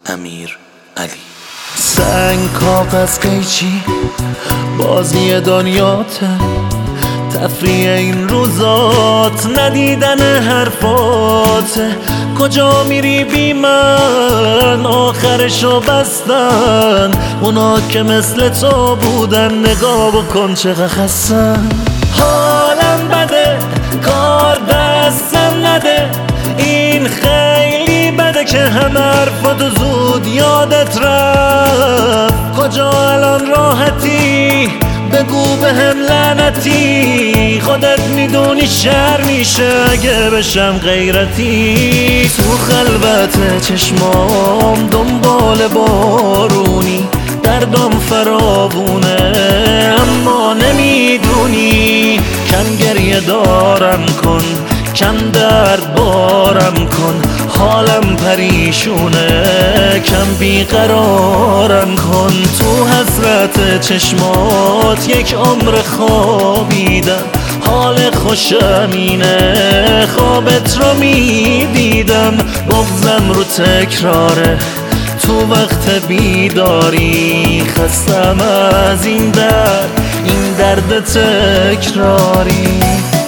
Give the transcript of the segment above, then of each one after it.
امیر علی. سنگ کاغذ قیچی بازی دنیاته، تفریح این روزات ندیدن حرفاته. کجا میری بی من آخرشو بستن، اونا که مثل تو بودن نگاه بکن چقدر خستن. حالم بده کار دستم نده، این خیلی بده که همه حرفاتو زود یادت رفت. کجا الان راحتی بگو به هم لعنتی، خودت میدونی شر میشه اگه بشم غیرتی. تو خلوت چشمام دنبال بارونی، دردم فراوونه اما نمیدونی. کم گریه دارم کن، کم درد بارم کن، حالم پریشونه کم بیقرارم کن. تو حسرت چشمات یک عمر خوابیدم، حال خوشم اینه خوابت رو میدیدم. بغضم رو تکراره تو وقت بیداری، خستم از این درد تکراری.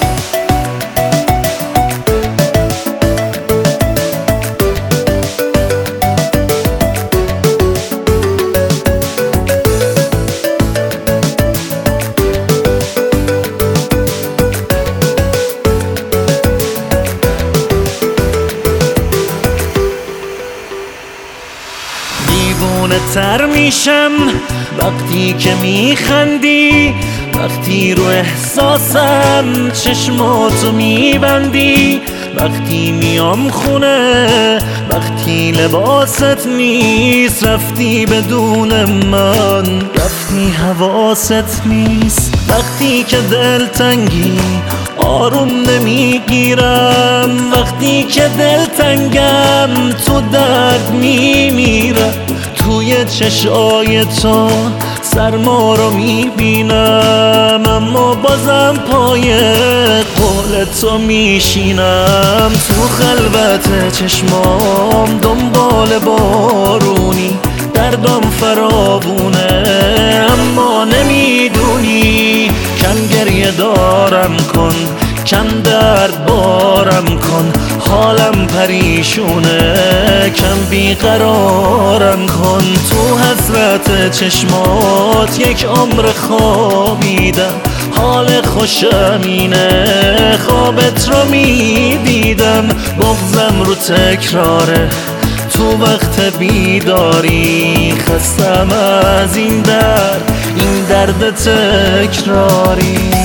دیوونه تر میشم وقتی که میخندی، وقتی رو احساسم چشماتو میبندی. وقتی میام خونه وقتی لباست نیست، رفتی بدون من رفتی حواست نیست. وقتی که دلتنگی آروم نمیگیرم، وقتی که دلتنگم تو درد میمیرم. توی چشای تو سرما رو میبینم، اما بازم پای قول تو میشینم. تو خلوت چشمام دنبال بارونی، دردم فراوونه اما نمیدونی. کم گریه دارم کن، کم درد بارم کن، حالم پریشونه کم بیقرارم کن. تو حسرت چشمات یک عمر خوابیدم، حال خوشم اینه خوابت رو میدیدم. بغضم رو تکراره تو وقت بیداری، خستم از این درد تکراری.